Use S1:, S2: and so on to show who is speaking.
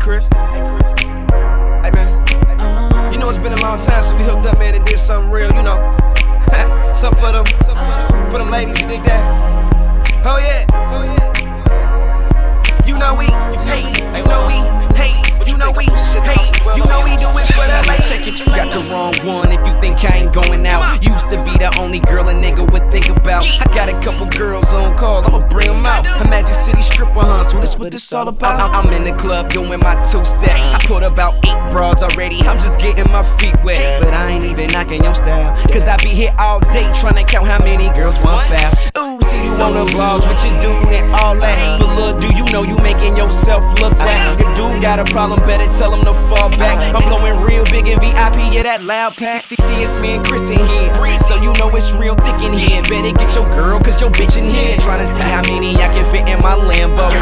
S1: Chris. Hey, man. You know it's been a long time since we hooked up, man, and did something real, you know. Something for them ladies, you dig that? Oh yeah. You know we, hey, you know we, hey, you know we, hey, you know we do it for the ladies.
S2: Check it, you got the wrong one if you think I ain't going out. Used to be the only girl a nigga would think about. I got a couple girls on call, I'ma bring them out. A Magic City stripper, huh? So this what this all about. I'm in the club doing my two-step. I put about 8 broads already, I'm just getting my feet wet. But I ain't even knocking your style, cause I be here all day trying to count how many girls want foul. Ooh, see you on the blogs with your dude and all that. But look, do you know you making yourself look whack? If dude got a problem, better tell him to fall back. I'm blowing real big in VIP, yeah, that loud pack. See, it's me and Chris in here, so you know it's real thick in here. Better get your girl, cause your bitch in here trying to see how many I can fit in my Lambo.